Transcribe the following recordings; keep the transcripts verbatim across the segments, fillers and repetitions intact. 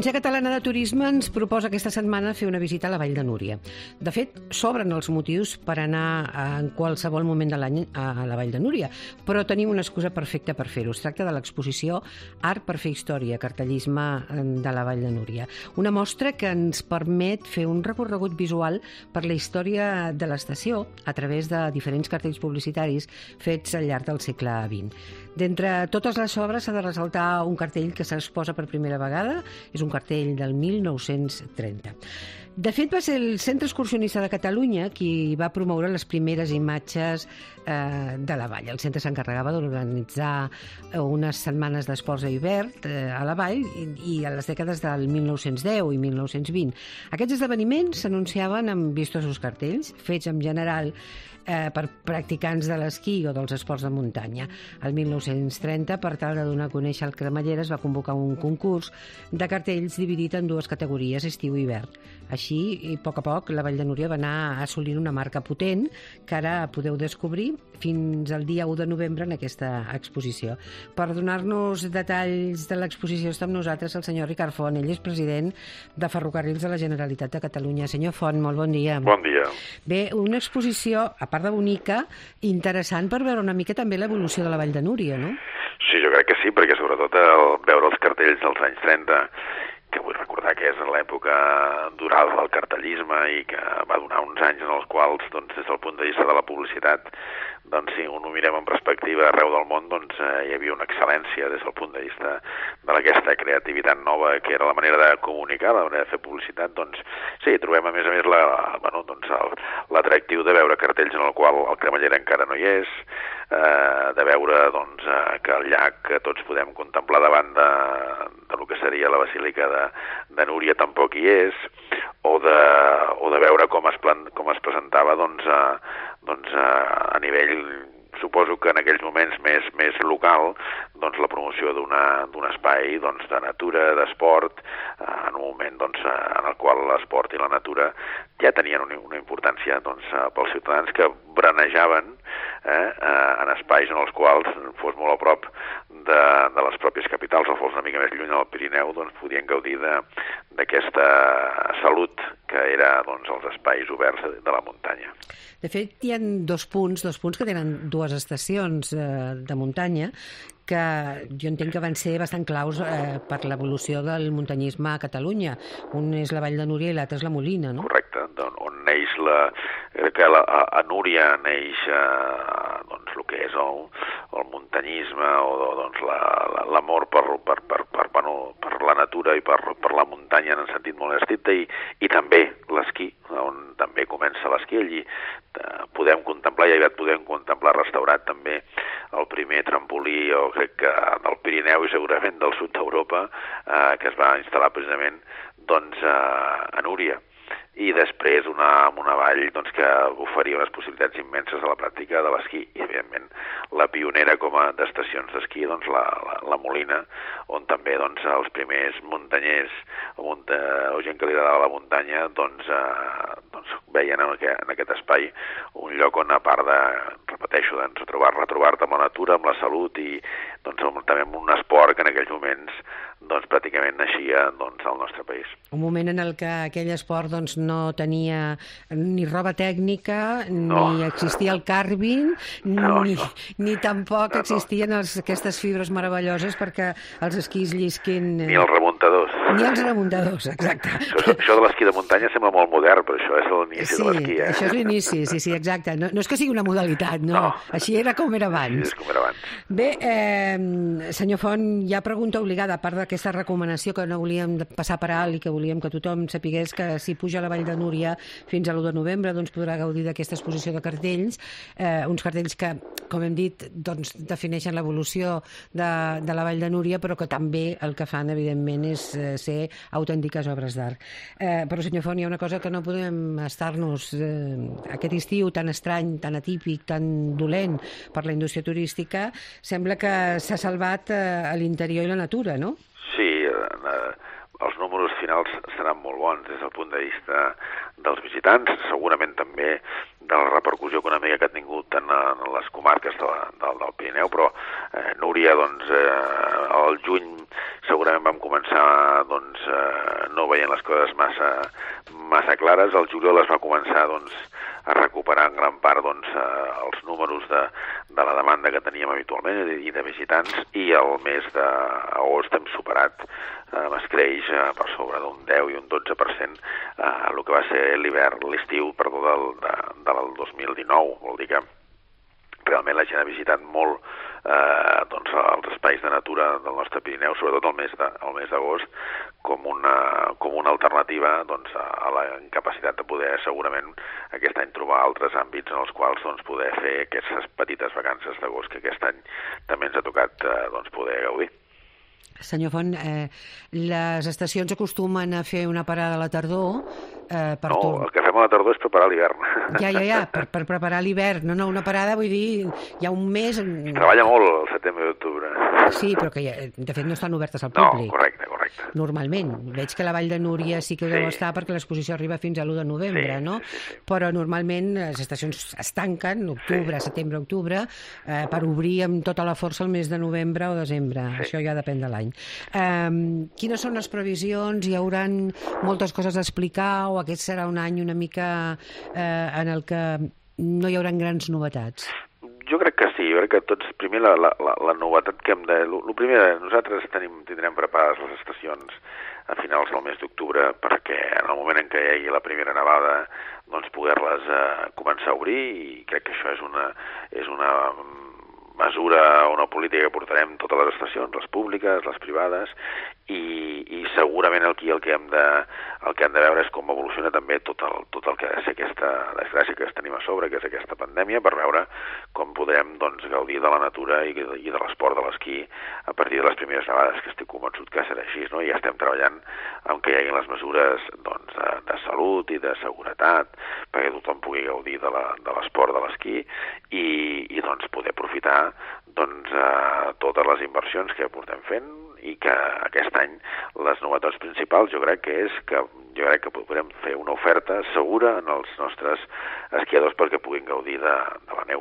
l'Agència Catalana de Turisme ens proposa aquesta setmana fer una visita a la Vall de Núria. De fet, s'obren els motius per anar en qualsevol moment de l'any a la Vall de Núria, però tenim una excusa perfecta per fer-ho. Es tracta de l'exposició Art per fer història, cartellisme de la Vall de Núria. Una mostra que ens permet fer un recorregut visual per la història de l'estació a través de diferents cartells publicitaris fets al llarg del segle vint. D'entre totes les obres s'ha de ressaltar un cartell que s'exposa per primera vegada, és un cartell del mil nou-cents trenta. De fet, va ser el Centre Excursionista de Catalunya qui va promoure les primeres imatges eh, de la vall. El centre s'encarregava d'organitzar unes setmanes d'esports a hivern eh, a la vall i, i a les dècades del mil nou-cents deu i mil nou-cents vint. Aquests esdeveniments s'anunciaven amb vistosos cartells, fets en general eh, per practicants de l'esquí o dels esports de muntanya. El mil nou-cents trenta, per tal de donar a conèixer el cremallera, es va convocar un concurs de cartells dividit en dues categories, estiu i hivern. Així, i a poc a poc, la Vall de Núria va anar assolint una marca potent que ara podeu descobrir fins al dia u de novembre en aquesta exposició. Per donar-nos detalls de l'exposició està amb nosaltres el senyor Ricard Font. Ell és president de Ferrocarrils de la Generalitat de Catalunya. Senyor Font, molt bon dia. Bon dia. Bé, una exposició, a part de bonica, interessant per veure una mica també l'evolució de la Vall de Núria, no? Sí, jo crec que sí, perquè sobretot el veure els cartells dels anys trenta, que vull recordar que és en l'època dorada del cartellisme i que va donar uns anys en els quals, doncs, des del punt de vista de la publicitat, doncs, si ho mirem en perspectiva arreu del món, doncs, eh, hi havia una excel·lència des del punt de vista d'aquesta creativitat nova, que era la manera de comunicar, la manera de fer publicitat. Doncs, sí, trobem a més a més la, bueno, doncs, l'atractiu de veure cartells en el qual el cremallera encara no hi és, eh, de veure, doncs, eh, que el llac que tots podem contemplar davant de, de lo que seria la Basílica de, de Núria tampoc hi és, o de, o de veure com es, plan, com es presentava, doncs, a, doncs a, a nivell, suposo que en aquells moments més, més local, doncs la promoció d'un espai, doncs, de natura, d'esport, eh, en un moment, doncs, en el qual l'esport i la natura ja tenien una, una importància, doncs, pels ciutadans que branejaven eh, en espais en els quals fos molt a prop de, de les pròpies capitals o fos una mica més lluny del Pirineu, doncs podien gaudir d'aquesta salut que era, doncs, els espais oberts de, de la muntanya. De fet, hi ha dos punts, dos punts que tenen dues estacions eh, de muntanya que jo entenc que van ser bastant claus eh, per l'evolució del muntanyisme a Catalunya. Un és la Vall de Núria i l'altre és la Molina, no? Correcte, on, on neix la, que la, a, a Núria neix eh, doncs, el que és el, el muntanyisme o doncs, l'amor la, per, per, per, per, bueno, per la natura i per, per la muntanya en un sentit molt estricte i, i també l'esquí, on també comença l'esquí. Allí eh, podem contemplar, ja podem contemplar restaurat també el primer trampolí, o crec que del Pirineu i segurament del sud d'Europa, eh, que es va instal·lar precisament, doncs, eh, a Núria. I després una, una vall, doncs, que oferia unes possibilitats immenses a la pràctica de l'esquí. I, evidentment, la pionera com a d'estacions d'esquí, doncs, la, la, la Molina, on també, doncs, els primers muntanyers o, munta, o gent que li agradava la muntanya, doncs, eh, doncs veien en aquest, en aquest espai un lloc on, a part de, repeteixo, doncs, retrobar, retrobar-te amb la natura, amb la salut i, doncs, també amb un esport que en aquells moments, doncs, pràcticament naixia, doncs, al nostre país. Un moment en el que aquell esport, doncs, no tenia ni roba tècnica, no. ni existia el carving, no, ni, no. ni tampoc no, existien els, aquestes fibres meravelloses perquè els esquís llisquin... Ni els remuntadors. Ni els remuntadors, exacte. Això, això de l'esquí de muntanya sembla molt modern, però això és l'inici sí, de l'esquí, eh? això és l'inici, sí, sí, exacte. No, no és que sigui una modalitat, no. no. Així era com era abans. Així és com era abans. Bé, eh, senyor Font, hi ha pregunta obligada, a part d'aquesta recomanació que no volíem passar per alt i que volíem que tothom sapigués que si puja a la Vall de Núria fins a l'u de novembre, doncs podrà gaudir d'aquesta exposició de cartells, eh, uns cartells que, com hem dit, doncs defineixen l'evolució de, de la Vall de Núria, però que també el que fan, evidentment, és eh, ser autèntiques obres d'art. Eh, però, senyor Font, hi ha una cosa que no podem estar-nos eh, aquest estiu tan estrany, tan atípic, tan dolent per la indústria turística, sembla que s'ha salvat eh, a l'interior i la natura, no? Sí, eh, els números finals seran molt bons des del punt de vista dels visitants, segurament també de la repercussió econòmica que ha tingut en, en les comarques de, de, del Pirineu, però eh, Núria, doncs, eh, al juny segurament segurament vam començar doncs, eh, no veient les coses massa, massa clares. El juliol es va començar doncs, a recuperar en gran part doncs, eh, els números de, de la demanda que teníem habitualment i de visitants, i el mes d'agost hem superat eh, es creix eh, per sobre d'un deu i un dotze per cent eh, el que va ser l'hivern, l'estiu, perdó, del, de, del dos mil dinou. Vol dir que realment la gent ha visitat molt eh, doncs, els espais de natura del nostre Pirineu, sobretot el mes de, el mes d'agost, com una, com una alternativa doncs, a la incapacitat de poder segurament aquest any trobar altres àmbits en els quals doncs, poder fer aquestes petites vacances d'agost que aquest any també ens ha tocat eh, doncs, poder gaudir. Senyor Font, eh, les estacions acostumen a fer una parada a la tardor eh, per No, torn... el que fem a la tardor és preparar l'hivern. Ja, ja, ja, per, per preparar l'hivern. No, no, una parada, vull dir, hi ha un mes... Es treballa molt el setembre i octubre. Sí, però que ja, de fet no estan obertes al No, públic. correcte, correcte. Normalment. Veig que la Vall de Núria sí que ho Sí. deu estar perquè l'exposició arriba fins a l'u de novembre, Sí, no? sí, sí, sí. Però normalment les estacions es tanquen, octubre, Sí. setembre, octubre, eh, per obrir amb tota la força el mes de novembre o desembre. Sí. Això ja depèn de l'any. Eh, quines són les previsions? Hi hauran moltes coses a explicar o aquest serà un any una mica eh, en el que no hi haurà grans novetats? Jo crec que sí, jo crec que tots, primer la, la, la, la novetat que hem de... El primer, nosaltres tenim, tindrem preparades les estacions a finals del mes d'octubre perquè en el moment en què hi hagi la primera nevada doncs poder-les eh, començar a obrir, i crec que això és una, és una mesura, una política que portarem totes les estacions, les públiques, les privades, i, i segurament aquí el que hem de, el que hem de veure és com evoluciona també tot el, tot el que ha de ser aquesta desgràcia que tenim a sobre, que és aquesta pandèmia, per veure com podrem doncs, gaudir de la natura i, i de l'esport de l'esquí a partir de les primeres nevades, que estic convençut que serà així, no? I ja estem treballant en què hi hagi les mesures doncs, de, de salut i de seguretat perquè tothom pugui gaudir de l'esport de l'esquí i, i doncs, poder aprofitar doncs, eh, totes les inversions que portem fent, i que aquest any les novetats principals jo crec que és que jo crec que podrem fer una oferta segura en els nostres esquiadors perquè puguin gaudir de, de la neu.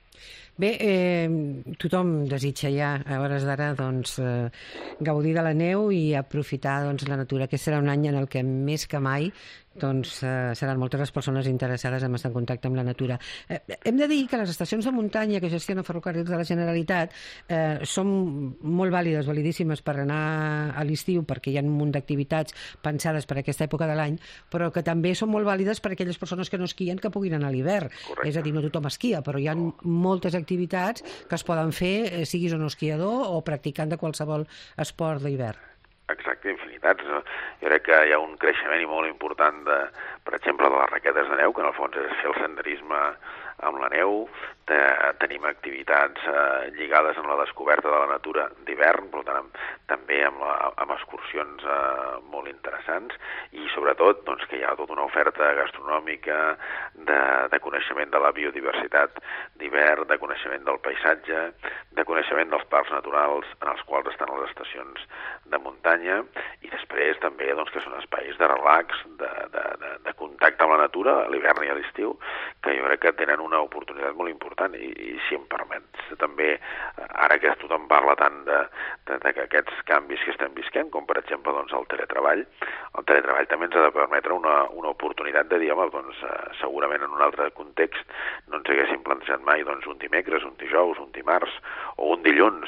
Bé, eh, tothom desitja ja a hores d'ara doncs, eh, gaudir de la neu i aprofitar doncs, la natura. Aquest serà un any en el que més que mai doncs, eh, seran moltes les persones interessades en estar en contacte amb la natura. Eh, hem de dir que les estacions de muntanya que gestiona Ferrocarrils de la Generalitat eh, són molt vàlides, validíssimes per anar a l'estiu perquè hi ha un munt d'activitats pensades per a aquesta època de l'any, però que també són molt vàlides per a aquelles persones que no esquien que puguin anar a l'hivern. És a dir, no tothom esquia, però hi ha moltes activitats que es poden fer, eh, siguis o no esquiador o practicant de qualsevol esport d'hivern. Exacte, infinitats. No? Jo crec que hi ha un creixement i molt important, de, per exemple, de les raquetes de neu, que en el fons és fer el senderisme amb la neu. De, tenim activitats eh, lligades amb la descoberta de la natura d'hivern, per tant, amb, també amb, la, amb excursions eh, molt interessants, i sobretot doncs, que hi ha tota una oferta gastronòmica de, de coneixement de la biodiversitat d'hivern, de coneixement del paisatge, de coneixement dels parcs naturals en els quals estan les estacions de muntanya, i després també doncs, que són espais de relax, de, de, de, de contacte amb la natura a l'hivern i a l'estiu, que jo crec que tenen una oportunitat molt important, i, i si em permets també, ara que tothom parla tant de, de, de aquests canvis que estem visquent, com per exemple doncs, el teletreball, el teletreball també ens ha de permetre una, una oportunitat de dir, home, doncs, segurament en un altre context no ens haguéssim plantejat mai doncs, un dimecres, un dijous, un dimarts o un dilluns,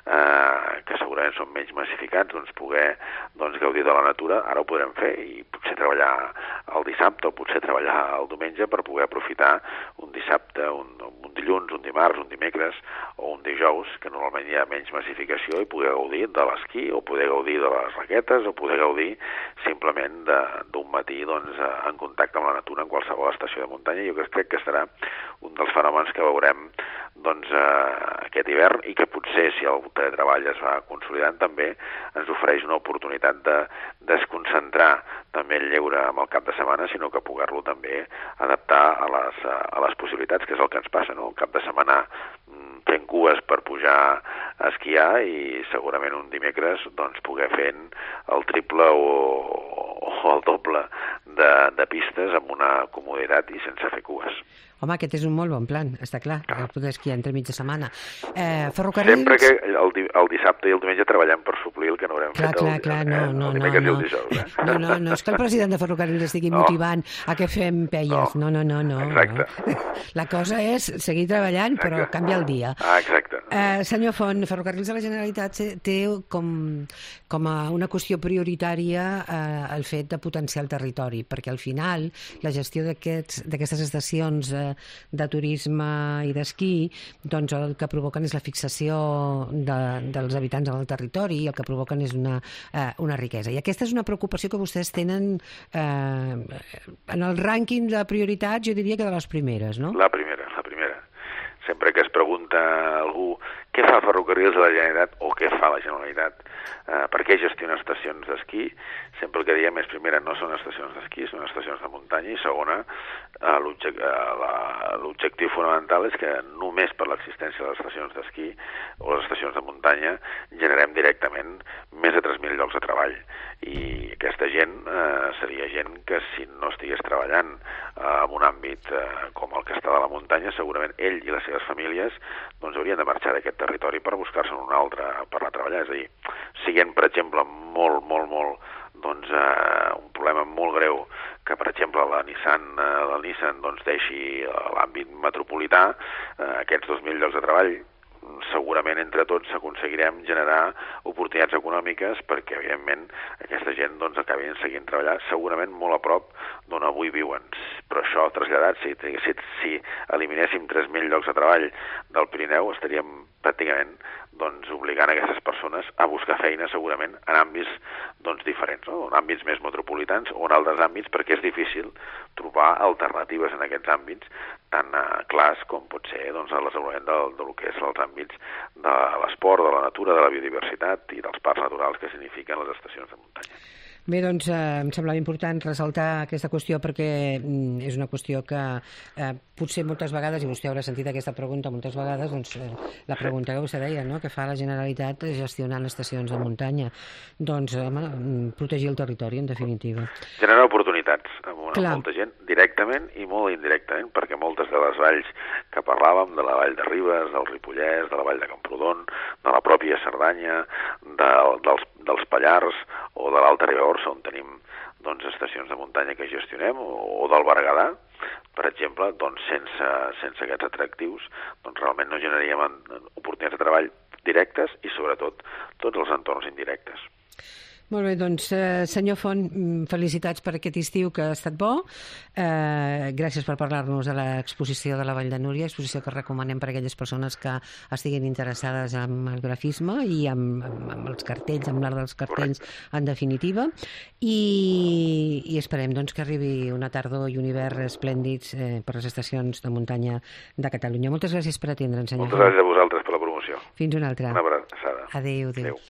eh, que segurament són menys massificats, doncs poder doncs, gaudir de la natura, ara ho podrem fer, i potser treballar el dissabte o potser treballar el diumenge per poder aprofitar un dissabte, un, un dilluns, un dimarts, un dimecres o un dijous, que normalment hi ha menys massificació, i poder gaudir de l'esquí o poder gaudir de les raquetes o poder gaudir simplement d'un matí doncs, en contacte amb la natura en qualsevol estació de muntanya. Jo crec que serà un dels fenòmens que veurem doncs, eh, aquest hivern, i que potser si el teletreball es va consolidant també ens ofereix una oportunitat de desconcentrar també el lleure amb el cap de setmana, sinó que poder-lo també adaptar a les, a les possibilitats, que és el que ens passa, no? El cap de setmana fent cues per pujar a esquiar i segurament un dimecres doncs, poder fent el triple o, o el doble de, de pistes amb una comoditat i sense fer cues. Home, aquest és un molt bon plan, està clar, ah. poder esquiar entre mig de setmana. Eh, ferrocarrils... Sempre que el, el dissabte i el diumenge treballem per suplir el que no haurem clar, fet clar, el, clar, eh, no, no, el dimecres no, i el dijous. Eh? No, no, no és que el president de Ferrocarrils estigui no. motivant a que fem pelles. No, no, no, no. Exacte. No. La cosa és seguir treballant, exacte. Però canvia el dia. Ah, exacte. Eh, senyor Font, Ferrocarrils de la Generalitat té com, com a una qüestió prioritària eh, el fet de potenciar el territori, perquè al final la gestió d'aquestes estacions eh, de turisme i d'esquí, doncs el que provoquen és la fixació de, dels habitants en el territori i el que provoquen és una, eh, una riquesa. I aquesta és una preocupació que vostès tenen eh, en el rànquing de prioritats, jo diria que de les primeres, no? La primera, la primera. Sempre que es pregunta algú què fa Ferrocarrils de la Generalitat o què fa la Generalitat, eh, per què gestiona estacions d'esquí, sempre el que diem és, primera, no són estacions d'esquí, són estacions de muntanya, i segona, eh, l'objectiu fonamental és que només per l'existència de les estacions d'esquí o les estacions de muntanya generem directament més de tres mil llocs de treball. I aquesta gent eh, seria gent que si no estigués treballant eh, en un àmbit eh, com el que està de la muntanya, segurament ell i les seves famílies doncs haurien de marxar d'aquest territori per buscar-se'n un altre per anar a treballar. És a dir, siguent, per exemple, molt, molt, molt, doncs, eh, un problema molt greu que, per exemple, la Nissan, eh, la Nissan doncs, deixi l'àmbit metropolità, eh, aquests dos mil llocs de treball, segurament entre tots aconseguirem generar oportunitats econòmiques perquè, evidentment, aquesta gent doncs, acabin seguint treballant segurament molt a prop d'on avui viuen. Però això traslladat, si, si, si eliminéssim tres mil llocs de treball del Pirineu, estaríem pràcticament doncs, obligant aquestes persones a buscar feina segurament en àmbits doncs, diferents, no? En àmbits més metropolitans o en altres àmbits, perquè és difícil trobar alternatives en aquests àmbits tan uh, clars com pot ser doncs, el desenvolupament del, del que és els àmbits de l'esport, de la natura, de la biodiversitat i dels parcs naturals que signifiquen les estacions de muntanya. Bé, doncs eh, em semblava important ressaltar aquesta qüestió perquè mm, és una qüestió que eh, potser moltes vegades, i vostè haurà sentit aquesta pregunta moltes vegades, doncs eh, la pregunta que vostè deia, no?, que fa la Generalitat gestionant estacions de muntanya. Doncs, home, protegir el territori, en definitiva. Generar oportunitats amb, una, amb molta gent, directament i molt indirectament, perquè moltes de les valls que parlàvem, de la vall de Ribes, del Ripollès, de la vall de Camprodon, de la pròpia Cerdanya, de, dels, dels Pallars o de l'Alta Ribagorça, on tenim doncs, estacions de muntanya que gestionem, o, o del Berguedà, per exemple, doncs, sense, sense aquests atractius, doncs realment no generaríem oportunitats de treball directes i, sobretot, tots els entorns indirectes. Molt bé, doncs, eh, senyor Font, felicitats per aquest estiu que ha estat bo. Eh, gràcies per parlar-nos de l'exposició de la Vall de Núria, exposició que recomanem per a aquelles persones que estiguin interessades en el grafisme i amb, amb els cartells, amb l'art dels cartells, en definitiva. I, i esperem doncs, que arribi una tardor i un hivern esplèndids eh, per les estacions de muntanya de Catalunya. Moltes gràcies per atendre'ns, senyor Font. Moltes gràcies a vosaltres per la promoció. Fins una altra. Una abraçada. Adéu, adéu. adéu.